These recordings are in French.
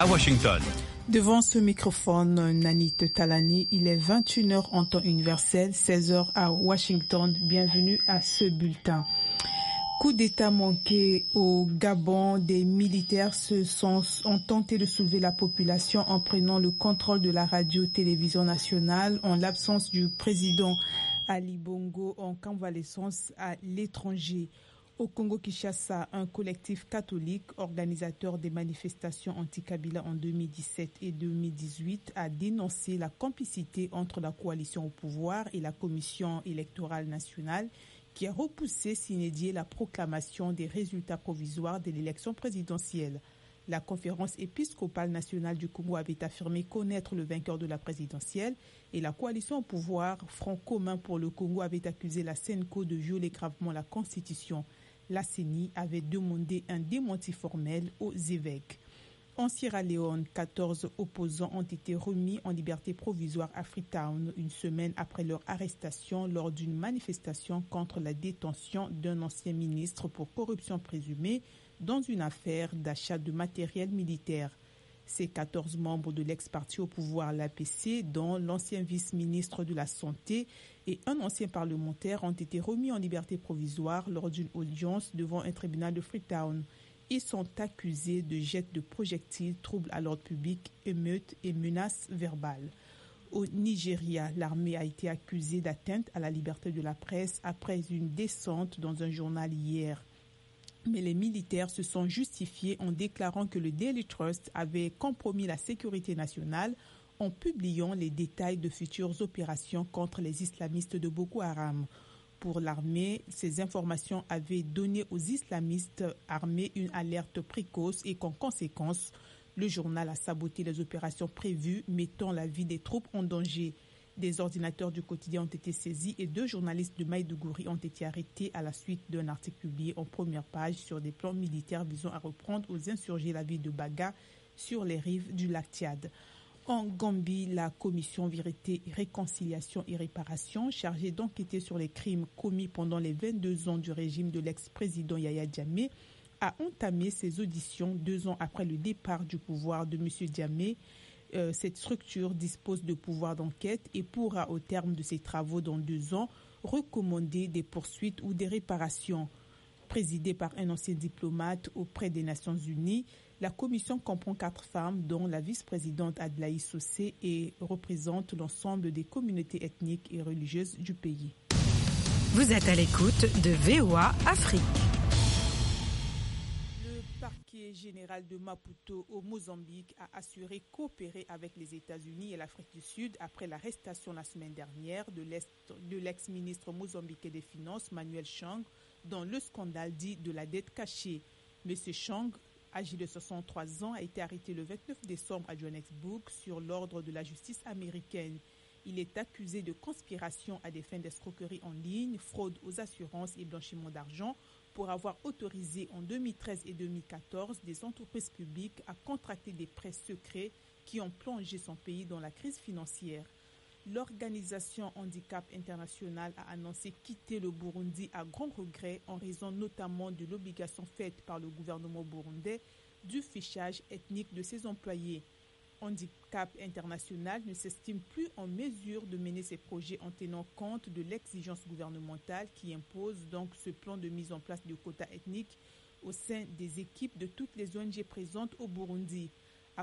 à Washington. Devant ce microphone, Nanit Talani, il est 21h en temps universel, 16h à Washington. Bienvenue à ce bulletin. Coup d'État manqué au Gabon, des militaires ont tenté de soulever la population en prenant le contrôle de la radio-télévision nationale en l'absence du président Ali Bongo en convalescence à l'étranger. Au Congo-Kinshasa, un collectif catholique, organisateur des manifestations anti-Kabila en 2017 et 2018, a dénoncé la complicité entre la coalition au pouvoir et la Commission électorale nationale qui a repoussé sine die la proclamation des résultats provisoires de l'élection présidentielle. La conférence épiscopale nationale du Congo avait affirmé connaître le vainqueur de la présidentielle et la coalition au pouvoir, Front commun pour le Congo, avait accusé la CENCO de violer gravement la Constitution. La CENI avait demandé un démenti formel aux évêques. En Sierra Leone, 14 opposants ont été remis en liberté provisoire à Freetown une semaine après leur arrestation lors d'une manifestation contre la détention d'un ancien ministre pour corruption présumée dans une affaire d'achat de matériel militaire. Ces 14 membres de l'ex-parti au pouvoir, l'APC, dont l'ancien vice-ministre de la Santé et un ancien parlementaire, ont été remis en liberté provisoire lors d'une audience devant un tribunal de Freetown. Ils sont accusés de jet de projectiles, troubles à l'ordre public, émeutes et menaces verbales. Au Nigeria, l'armée a été accusée d'atteinte à la liberté de la presse après une descente dans un journal hier. Mais les militaires se sont justifiés en déclarant que le Daily Trust avait compromis la sécurité nationale en publiant les détails de futures opérations contre les islamistes de Boko Haram. Pour l'armée, ces informations avaient donné aux islamistes armés une alerte précoce et qu'en conséquence, le journal a saboté les opérations prévues, mettant la vie des troupes en danger. Des ordinateurs du quotidien ont été saisis et 2 journalistes de Maïdougouri ont été arrêtés à la suite d'un article publié en première page sur des plans militaires visant à reprendre aux insurgés la ville de Baga sur les rives du lac Tchad. En Gambie, la commission Vérité, Réconciliation et Réparation, chargée d'enquêter sur les crimes commis pendant les 22 ans du régime de l'ex-président Yaya Jammeh, a entamé ses auditions 2 ans après le départ du pouvoir de M. Jammeh. Cette structure dispose de pouvoirs d'enquête et pourra, au terme de ses travaux dans 2 ans, recommander des poursuites ou des réparations. Présidée par un ancien diplomate auprès des Nations Unies, la commission comprend 4 femmes, dont la vice-présidente Adlaï Sossé, et représente l'ensemble des communautés ethniques et religieuses du pays. Vous êtes à l'écoute de VOA Afrique. Le parquet général de Maputo au Mozambique a assuré coopérer avec les États-Unis et l'Afrique du Sud après l'arrestation la semaine dernière de l'ex-ministre mozambicain des Finances, Manuel Chang, dans le scandale dit de la dette cachée. M. Chang, âgé de 63 ans, a été arrêté le 29 décembre à Johannesburg sur l'ordre de la justice américaine. Il est accusé de conspiration à des fins d'escroquerie en ligne, fraude aux assurances et blanchiment d'argent pour avoir autorisé en 2013 et 2014 des entreprises publiques à contracter des prêts secrets qui ont plongé son pays dans la crise financière. L'organisation Handicap International a annoncé quitter le Burundi à grand regret en raison notamment de l'obligation faite par le gouvernement burundais du fichage ethnique de ses employés. Handicap International ne s'estime plus en mesure de mener ses projets en tenant compte de l'exigence gouvernementale qui impose donc ce plan de mise en place de quotas ethniques au sein des équipes de toutes les ONG présentes au Burundi.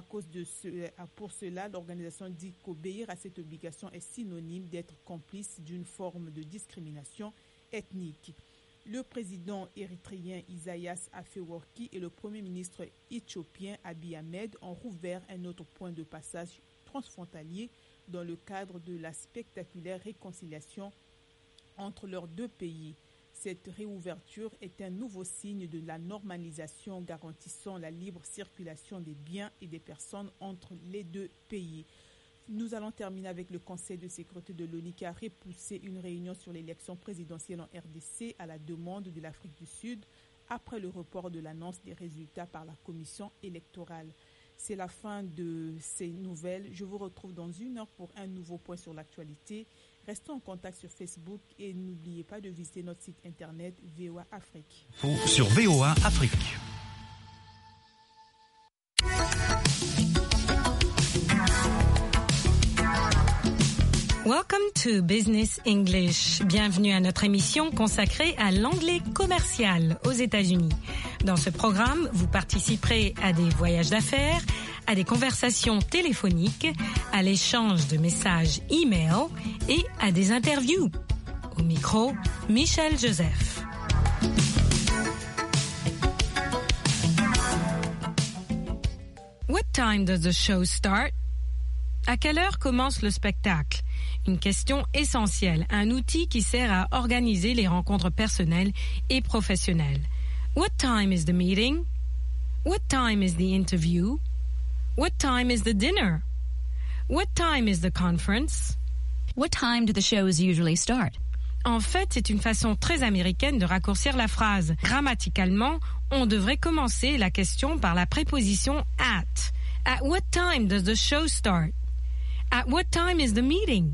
Pour cela, l'organisation dit qu'obéir à cette obligation est synonyme d'être complice d'une forme de discrimination ethnique. Le président érythréen Isaias Afewerki et le premier ministre éthiopien Abiy Ahmed ont rouvert un autre point de passage transfrontalier dans le cadre de la spectaculaire réconciliation entre leurs 2 pays. Cette réouverture est un nouveau signe de la normalisation garantissant la libre circulation des biens et des personnes entre les 2 pays. Nous allons terminer avec le Conseil de sécurité de l'ONU qui a repoussé une réunion sur l'élection présidentielle en RDC à la demande de l'Afrique du Sud après le report de l'annonce des résultats par la commission électorale. C'est la fin de ces nouvelles. Je vous retrouve dans 1 heure pour un nouveau point sur l'actualité. Restons en contact sur Facebook et n'oubliez pas de visiter notre site internet VOA Afrique. Sur VOA Afrique. Welcome to Business English. Bienvenue à notre émission consacrée à l'anglais commercial aux États-Unis. Dans ce programme, vous participerez à des voyages d'affaires, à des conversations téléphoniques, à l'échange de messages e-mail et à des interviews. Au micro, Michel Joseph. What time does the show start? À quelle heure commence le spectacle? Une question essentielle, un outil qui sert à organiser les rencontres personnelles et professionnelles. What time is the meeting? What time is the interview? What time is the dinner? What time is the conference? What time do the shows usually start? En fait, c'est une façon très américaine de raccourcir la phrase. Grammaticalement, on devrait commencer la question par la préposition at. At what time does the show start? At what time is the meeting?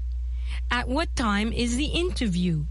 At what time is the interview?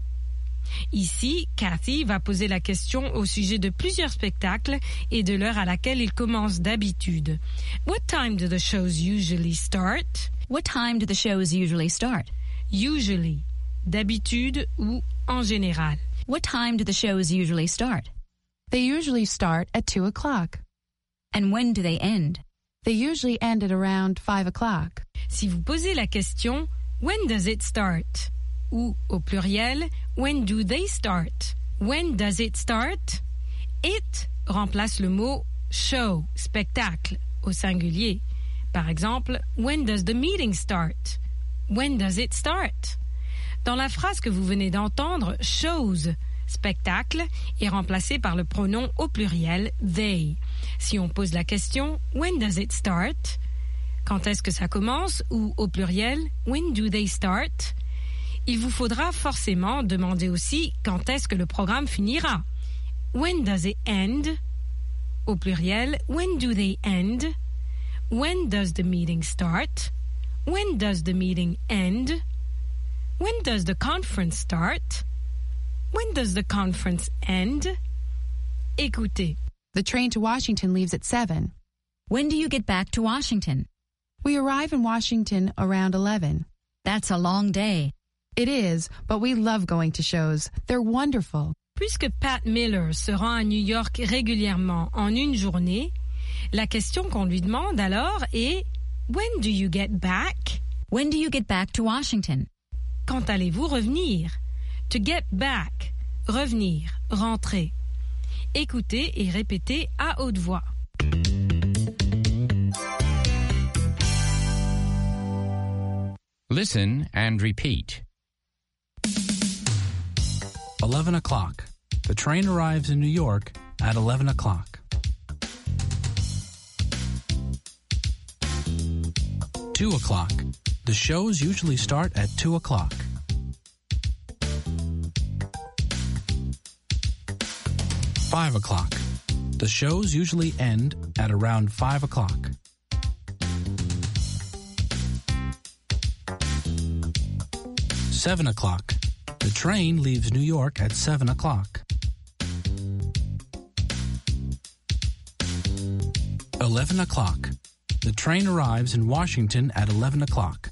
Ici, Kathy va poser la question au sujet de plusieurs spectacles et de l'heure à laquelle ils commencent d'habitude. What time do the shows usually start? What time do the shows usually start? Usually, d'habitude ou en général. What time do the shows usually start? They usually start at 2 o'clock. And when do they end? They usually end at around 5 o'clock. Si vous posez la question, when does it start? Ou, au pluriel, when do they start? When does it start? It remplace le mot show, spectacle, au singulier. Par exemple, when does the meeting start? When does it start? Dans la phrase que vous venez d'entendre, shows, spectacle, est remplacé par le pronom au pluriel they. Si on pose la question, when does it start? Quand est-ce que ça commence? Ou au pluriel, when do they start? Il vous faudra forcément demander aussi quand est-ce que le programme finira. When does it end? Au pluriel, when do they end? When does the meeting start? When does the meeting end? When does the conference start? When does the conference end? Écoutez. The train to Washington leaves at 7. When do you get back to Washington? We arrive in Washington around 11. That's a long day. It is, but we love going to shows. They're wonderful. Puisque Pat Miller se rend à New York régulièrement en une journée, la question qu'on lui demande alors est « When do you get back? » When do you get back to Washington? Quand allez-vous revenir? To get back, revenir, rentrer. Écoutez et répétez à haute voix. Listen and repeat. 11 o'clock. The train arrives in New York at 11 o'clock. 2 o'clock. The shows usually start at 2 o'clock. 5 o'clock. The shows usually end at around 5 o'clock. 7 o'clock. The train leaves New York at 7 o'clock. 11 o'clock. The train arrives in Washington at 11 o'clock.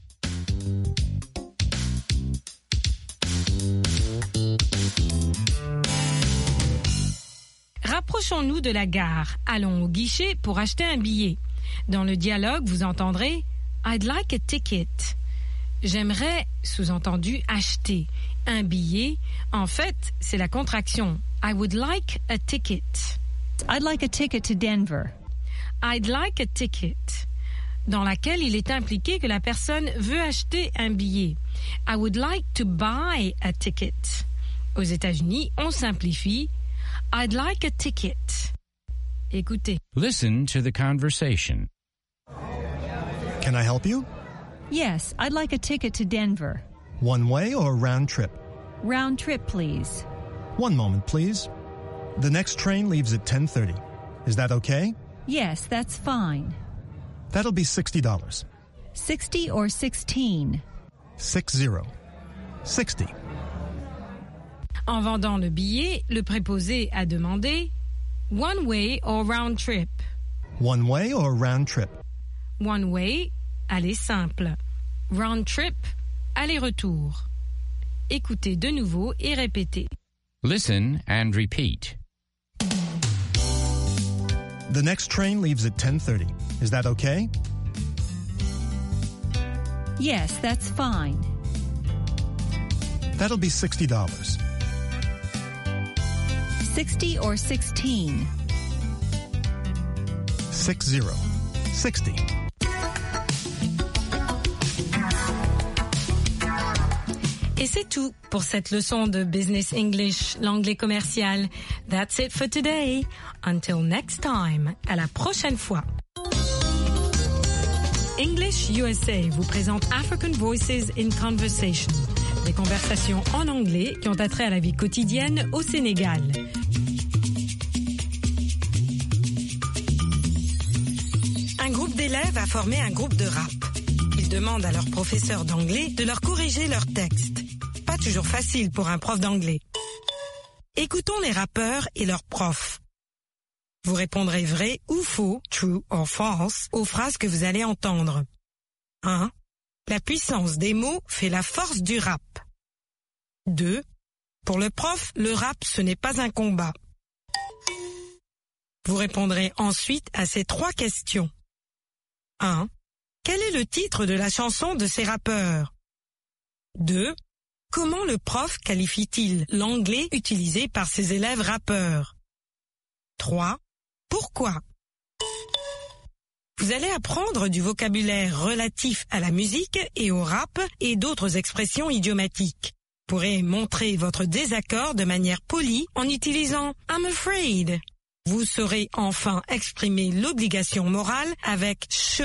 Rapprochons-nous de la gare. Allons au guichet pour acheter un billet. Dans le dialogue, vous entendrez « I'd like a ticket ». J'aimerais, sous-entendu, acheter un billet. En fait, c'est la contraction « I would like a ticket ». I'd like a ticket to Denver. I'd like a ticket, dans laquelle il est impliqué que la personne veut acheter un billet. I would like to buy a ticket. Aux États-Unis, on simplifie I'd like a ticket. Écoutez. Listen to the conversation. Can I help you? Yes, I'd like a ticket to Denver. One way or round trip? Round trip, please. One moment, please. The next train leaves at 10:30. Is that okay? Yes, that's fine. That'll be $60. 60 or 16? 60. 60. En vendant le billet, le préposé a demandé one way or round trip. One way or round trip? One way, aller simple. Round trip, aller-retour. Écoutez de nouveau et répétez. Listen and repeat. The next train leaves at 10:30. Is that okay? Yes, that's fine. That'll be $60. 60 or 16? 60. Et c'est tout pour cette leçon de Business English, l'anglais commercial. That's it for today. Until next time. À la prochaine fois. English USA vous présente African Voices in Conversation. Des conversations en anglais qui ont attrait à la vie quotidienne au Sénégal. Un groupe d'élèves a formé un groupe de rap. Ils demandent à leur professeur d'anglais de leur corriger leurs textes. Pas toujours facile pour un prof d'anglais. Écoutons les rappeurs et leurs profs. Vous répondrez vrai ou faux, true or false, aux phrases que vous allez entendre. 1. La puissance des mots fait la force du rap. 2. Pour le prof, le rap, ce n'est pas un combat. Vous répondrez ensuite à ces 3 questions. 1. Quel est le titre de la chanson de ces rappeurs? 2. Comment le prof qualifie-t-il l'anglais utilisé par ses élèves rappeurs? 3. Pourquoi? Vous allez apprendre du vocabulaire relatif à la musique et au rap et d'autres expressions idiomatiques. Vous pourrez montrer votre désaccord de manière polie en utilisant « I'm afraid ». Vous saurez enfin exprimer l'obligation morale avec « should ».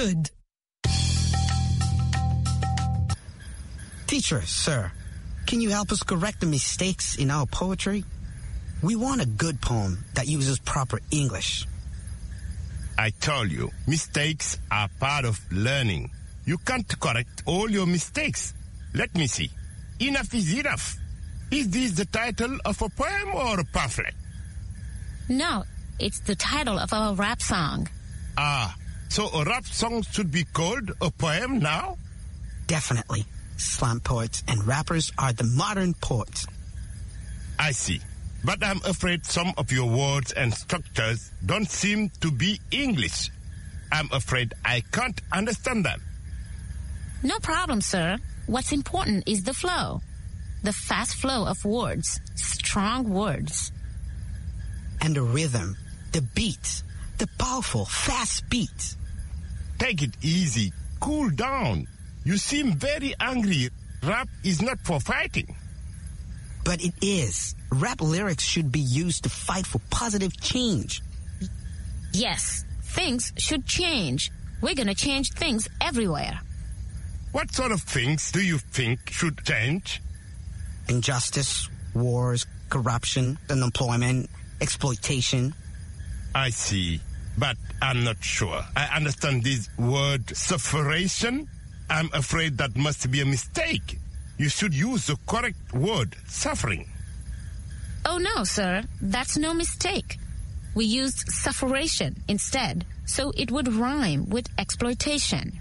Teacher, sir, can you help us correct the mistakes in our poetry? We want a good poem that uses proper English. I told you, mistakes are part of learning. You can't correct all your mistakes. Let me see. Enough is enough. Is this the title of a poem or a pamphlet? No, it's the title of our rap song. Ah, so a rap song should be called a poem now? Definitely. Slam poets and rappers are the modern poets. I see. But I'm afraid some of your words and structures don't seem to be English. I'm afraid I can't understand them. No problem, sir. What's important is the flow. The fast flow of words. Strong words. And the rhythm. The beats. The powerful, fast beats. Take it easy. Cool down. You seem very angry. Rap is not for fighting. But it is. Rap lyrics should be used to fight for positive change. Yes, things should change. We're gonna change things everywhere. What sort of things do you think should change? Injustice, wars, corruption, unemployment, exploitation. I see, but I'm not sure. I understand this word sufferation. I'm afraid that must be a mistake. You should use the correct word, suffering. Oh no, sir, that's no mistake. We used sufferation instead, so it would rhyme with exploitation.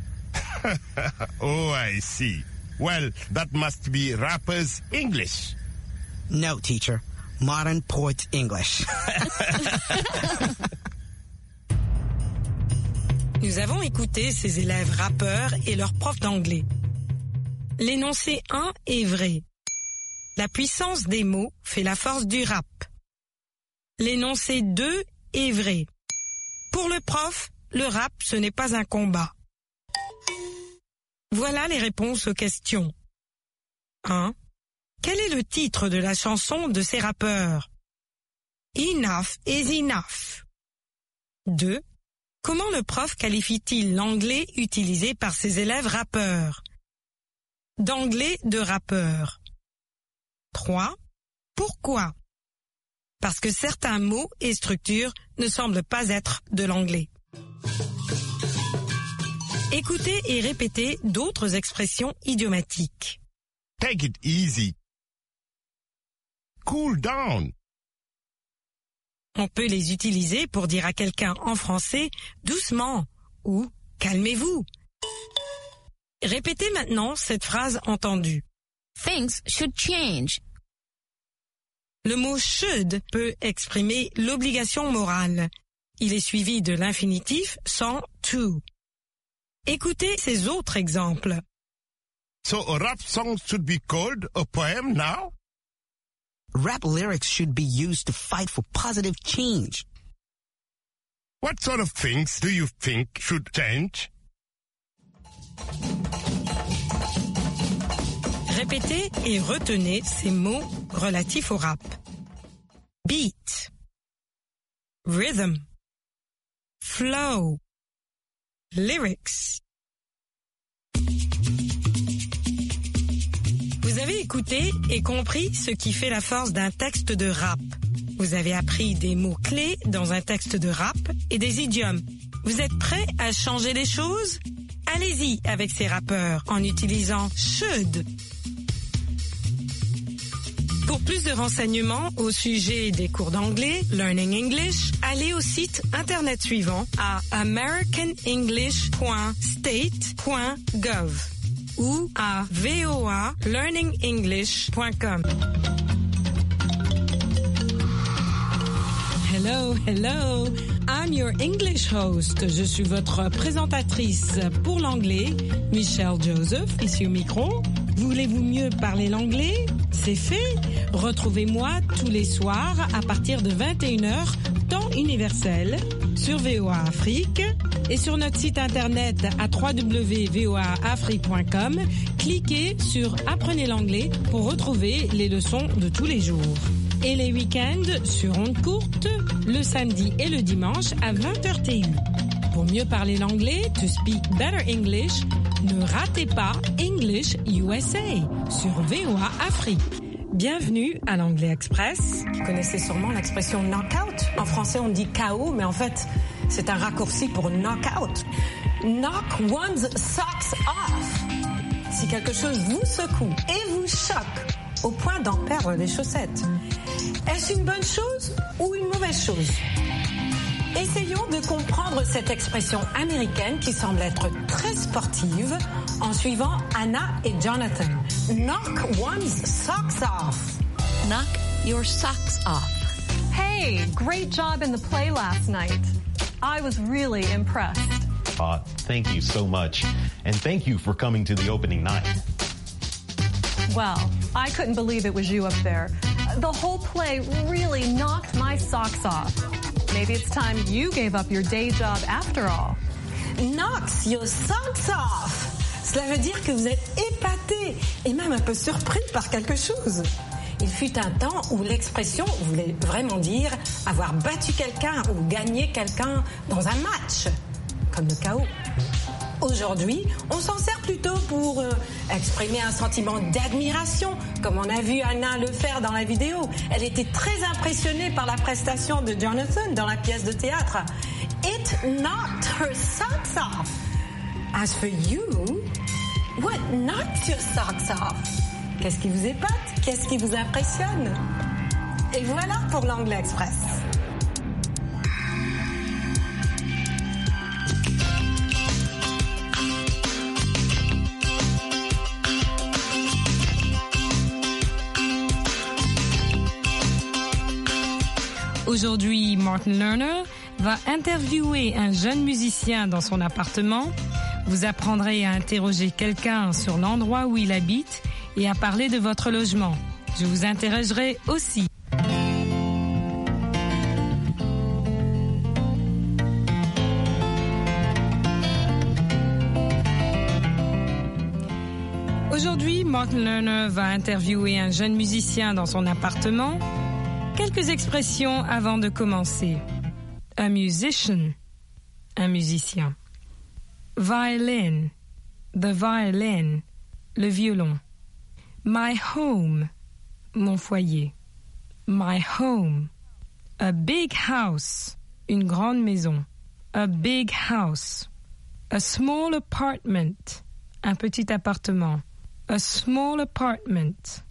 Oh, I see. Well, that must be rappers' English. No, teacher. Modern poets' English. Nous avons écouté ces élèves rappeurs et leurs profs d'anglais. L'énoncé 1 est vrai. La puissance des mots fait la force du rap. L'énoncé 2 est vrai. Pour le prof, le rap, ce n'est pas un combat. Voilà les réponses aux questions. 1. Quel est le titre de la chanson de ces rappeurs? Enough is enough. 2. Comment le prof qualifie-t-il l'anglais utilisé par ses élèves rappeurs? D'anglais de rappeur. 3. Pourquoi? Parce que certains mots et structures ne semblent pas être de l'anglais. Écoutez et répétez d'autres expressions idiomatiques. Take it easy. Cool down. On peut les utiliser pour dire à quelqu'un en français « doucement » ou « calmez-vous ». Répétez maintenant cette phrase entendue. Things should change. Le mot should peut exprimer l'obligation morale. Il est suivi de l'infinitif sans to. Écoutez ces autres exemples. So a rap song should be called a poem now? Rap lyrics should be used to fight for positive change. What sort of things do you think should change? Répétez et retenez ces mots relatifs au rap. Beat, rhythm, flow, lyrics. Vous avez écouté et compris ce qui fait la force d'un texte de rap. Vous avez appris des mots-clés dans un texte de rap et des idiomes. Vous êtes prêts à changer les choses? Allez-y avec ces rappeurs en utilisant should. Pour plus de renseignements au sujet des cours d'anglais, Learning English, allez au site internet suivant à americanenglish.state.gov ou à voalearningenglish.com. Hello, hello, I'm your English host. Je suis votre présentatrice pour l'anglais, Michelle Joseph, ici au micro. Voulez-vous mieux parler l'anglais? C'est fait. Retrouvez-moi tous les soirs à partir de 21h, temps universel, sur VOA Afrique et sur notre site internet à www.voaafrique.com. Cliquez sur Apprenez l'anglais pour retrouver les leçons de tous les jours. Et les week-ends sur ondes courtes, le samedi et le dimanche à 20h TU. Pour mieux parler l'anglais, to speak better English, ne ratez pas English USA sur VOA Afrique. Bienvenue à l'Anglais Express. Vous connaissez sûrement l'expression knockout. En français, on dit KO, mais en fait, c'est un raccourci pour knockout. Knock one's socks off. Si quelque chose vous secoue et vous choque au point d'en perdre les chaussettes, est-ce une bonne chose ou une mauvaise chose? Essayons de comprendre cette expression américaine qui semble être très sportive en suivant Anna et Jonathan. Knock one's socks off. Knock your socks off. Hey, great job in the play last night. I was really impressed. Thank you so much. And thank you for coming to the opening night. Well, I couldn't believe it was you up there. The whole play really knocked my socks off. Maybe it's time you gave up your day job after all. Knocks your socks off. Cela veut dire que vous êtes épaté et même un peu surpris par quelque chose. Il fut un temps où l'expression voulait vraiment dire avoir battu quelqu'un ou gagné quelqu'un dans un match, comme le KO. Aujourd'hui, on s'en sert plutôt pour exprimer un sentiment d'admiration, comme on a vu Anna le faire dans la vidéo. Elle était très impressionnée par la prestation de Jonathan dans la pièce de théâtre. It knocked her socks off. As for you, what knocks your socks off? Qu'est-ce qui vous épate? Qu'est-ce qui vous impressionne? Et voilà pour l'Anglais Express. Aujourd'hui, Martin Lerner va interviewer un jeune musicien dans son appartement. Vous apprendrez à interroger quelqu'un sur l'endroit où il habite et à parler de votre logement. Je vous interrogerai aussi. Aujourd'hui, Martin Lerner va interviewer un jeune musicien dans son appartement. Quelques expressions avant de commencer. A musician, un musicien. Violin, the violin, le violon. My home, mon foyer. My home. A big house, une grande maison. A big house. A small apartment, un petit appartement. A small apartment.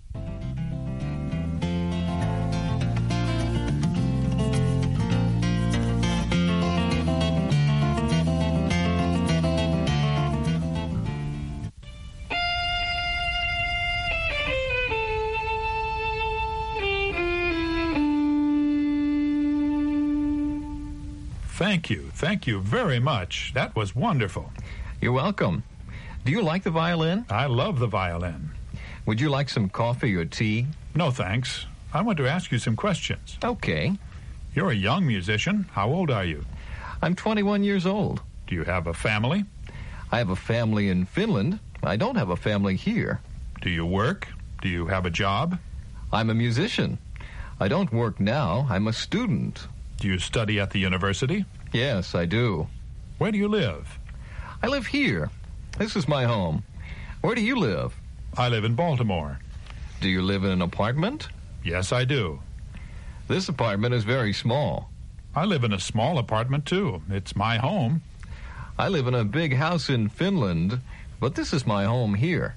Thank you. Thank you very much. That was wonderful. You're welcome. Do you like the violin? I love the violin. Would you like some coffee or tea? No, thanks. I want to ask you some questions. Okay. You're a young musician. How old are you? I'm 21 years old. Do you have a family? I have a family in Finland. I don't have a family here. Do you work? Do you have a job? I'm a musician. I don't work now. I'm a student. Do you study at the university? Yes, I do. Where do you live? I live here. This is my home. Where do you live? I live in Baltimore. Do you live in an apartment? Yes, I do. This apartment is very small. I live in a small apartment, too. It's my home. I live in a big house in Finland, but this is my home here.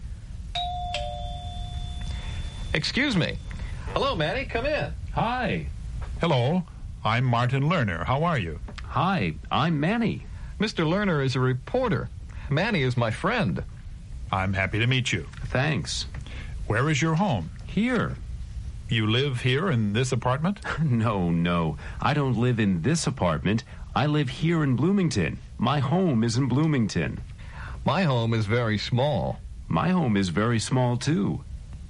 Excuse me. Hello, Manny. Come in. Hi. Hello. I'm Martin Lerner. How are you? Hi. I'm Manny. Mr. Lerner is a reporter. Manny is my friend. I'm happy to meet you. Thanks. Where is your home? Here. You live here in this apartment? No. I don't live in this apartment. I live here in Bloomington. My home is in Bloomington. My home is very small. My home is very small, too.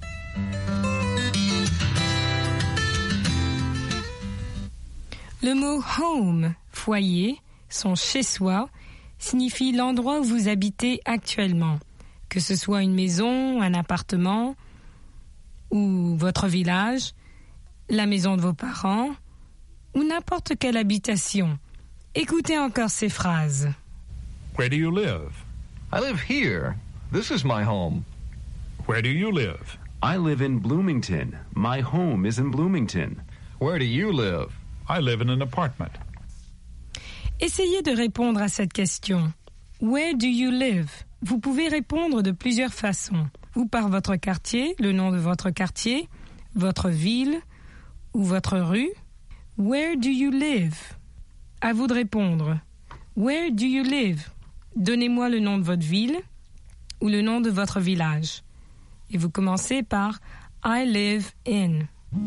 Le mot home, foyer, son chez-soi, signifie l'endroit où vous habitez actuellement, que ce soit une maison, un appartement ou votre village, la maison de vos parents ou n'importe quelle habitation. Écoutez encore ces phrases. Where do you live? I live here. This is my home. Where do you live? I live in Bloomington. My home is in Bloomington. Where do you live? I live in an apartment. Essayez de répondre à cette question. Where do you live? Vous pouvez répondre de plusieurs façons. Ou par votre quartier, le nom de votre quartier, votre ville ou votre rue. Where do you live? À vous de répondre. Where do you live? Donnez-moi le nom de votre ville ou le nom de votre village. Et vous commencez par I live in.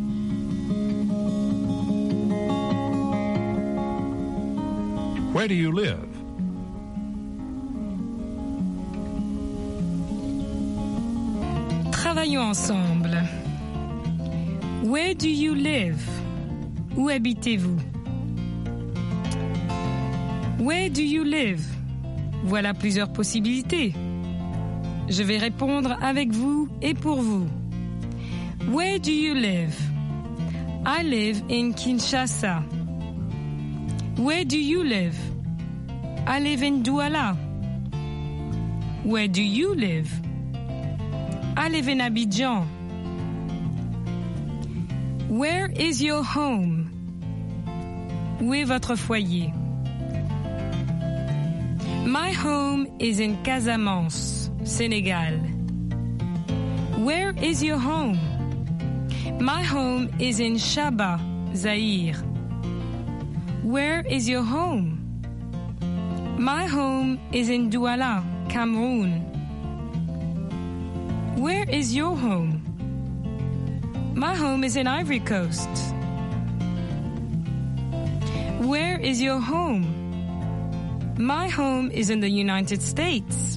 Where do you live? Travaillons ensemble. Where do you live? Où habitez-vous? Where do you live? Voilà plusieurs possibilités. Je vais répondre avec vous et pour vous. Where do you live? I live in Kinshasa. Where do you live? I live in Douala. Where do you live? I live in Abidjan. Where is your home? Où est votre foyer? My home is in Casamance, Senegal. Where is your home? My home is in Shaba, Zaire. Where is your home? My home is in Douala, Cameroon. Where is your home? My home is in Ivory Coast. Where is your home? My home is in the United States.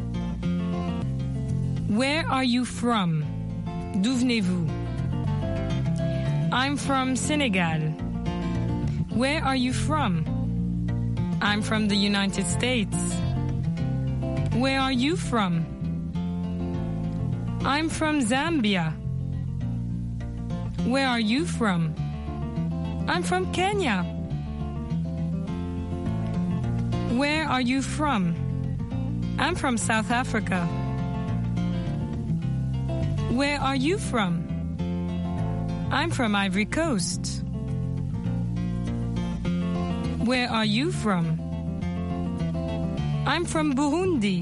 Where are you from? D'où venez-vous? I'm from Senegal. Where are you from? I'm from the United States. Where are you from? I'm from Zambia. Where are you from? I'm from Kenya. Where are you from? I'm from South Africa. Where are you from? I'm from Ivory Coast. Where are you from? I'm from Burundi.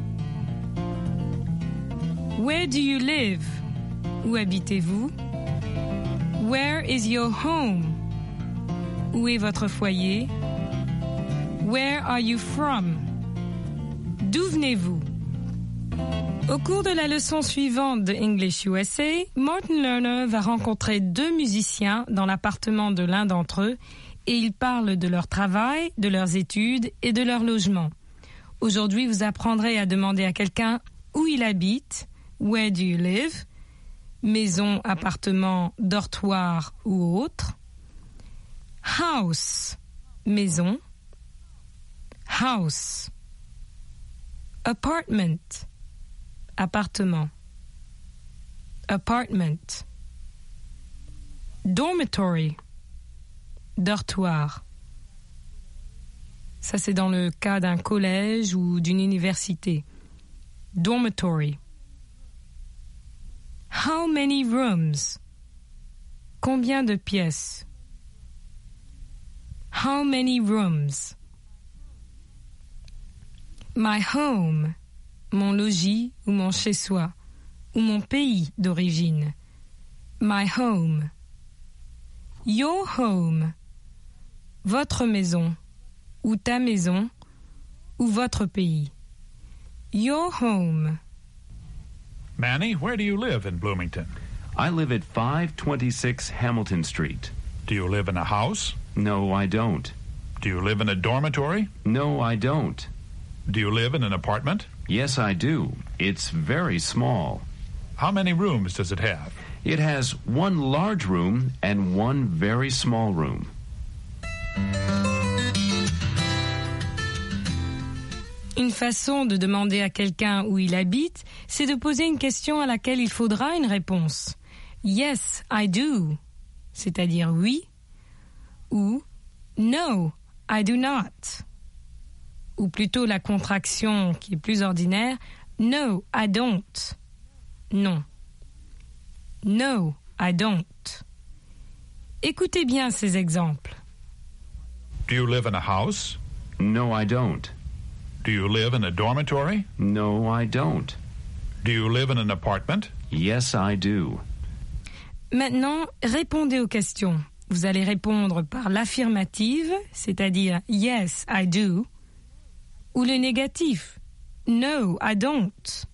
Where do you live? Où habitez-vous? Where is your home? Où est votre foyer? Where are you from? D'où venez-vous? Au cours de la leçon suivante de English USA, Martin Lerner va rencontrer deux musiciens dans l'appartement de l'un d'entre eux et ils parlent de leur travail, de leurs études et de leur logement. Aujourd'hui, vous apprendrez à demander à quelqu'un où il habite, where do you live, maison, appartement, dortoir ou autre. House, maison. House. Apartment, appartement. Apartment. Dormitory, dortoir. Ça, c'est dans le cas d'un collège ou d'une université. Dormitory. How many rooms? Combien de pièces? How many rooms? My home, mon logis ou mon chez-soi, ou mon pays d'origine. My home. Your home, votre maison, ou ta maison, ou votre pays. Your home. Manny, where do you live in Bloomington? I live at 526 Hamilton Street. Do you live in a house? No, I don't. Do you live in a dormitory? No, I don't. Do you live in an apartment? Yes, I do. It's very small. How many rooms does it have? It has one large room and one very small room. Une façon de demander à quelqu'un où il habite, c'est de poser une question à laquelle il faudra une réponse. Yes, I do, c'est-à-dire oui, ou no, I do not. Ou plutôt la contraction qui est plus ordinaire, no, I don't. Non. No, I don't. Écoutez bien ces exemples. Do you live in a house? No, I don't. Do you live in a dormitory? No, I don't. Do you live in an apartment? Yes, I do. Maintenant, répondez aux questions. Vous allez répondre par l'affirmative, c'est-à-dire yes, I do, ou le négatif, no, I don't.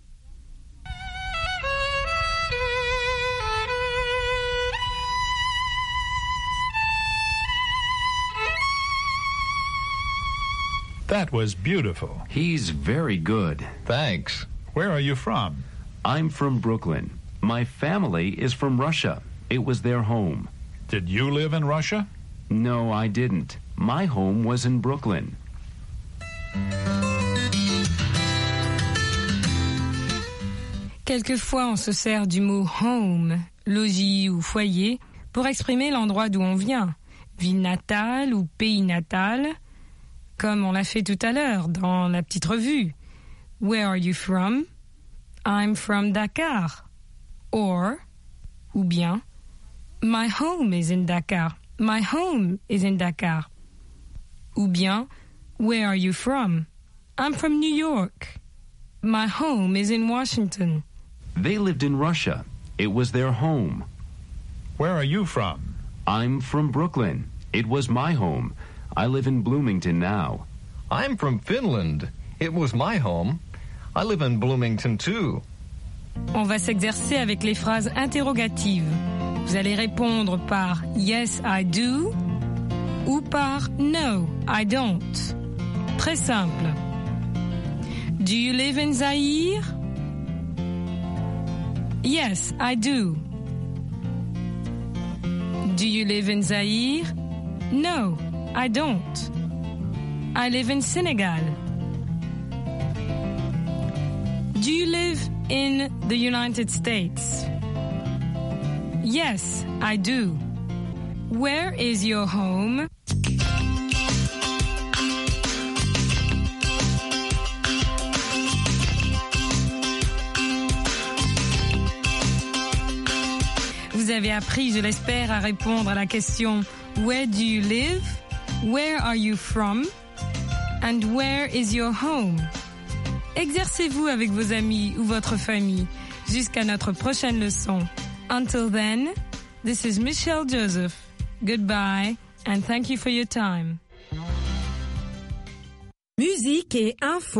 That was beautiful. He's very good. Thanks. Where are you from? I'm from Brooklyn. My family is from Russia. It was their home. Did you live in Russia? No, I didn't. My home was in Brooklyn. Quelquefois, on se sert du mot home, logis ou foyer, pour exprimer l'endroit d'où on vient, ville natale ou pays natal, comme on l'a fait tout à l'heure dans la petite revue. Where are you from? I'm from Dakar. Ou bien, my home is in Dakar. My home is in Dakar. Ou bien, where are you from? I'm from New York. My home is in Washington. They lived in Russia. It was their home. Where are you from? I'm from Brooklyn. It was my home. I live in Bloomington now. I'm from Finland. It was my home. I live in Bloomington too. On va s'exercer avec les phrases interrogatives. Vous allez répondre par yes, I do ou par no, I don't. Très simple. Do you live in Zaire? Yes, I do. Do you live in Zaire? No, I don't. I live in Senegal. Do you live in the United States? Yes, I do. Where is your home? Vous avez appris, je l'espère, à répondre à la question Where do you live? Where are you from? And where is your home? Exercez-vous avec vos amis ou votre famille jusqu'à notre prochaine leçon. Until then, this is Michelle Joseph. Goodbye and thank you for your time. Musique et info.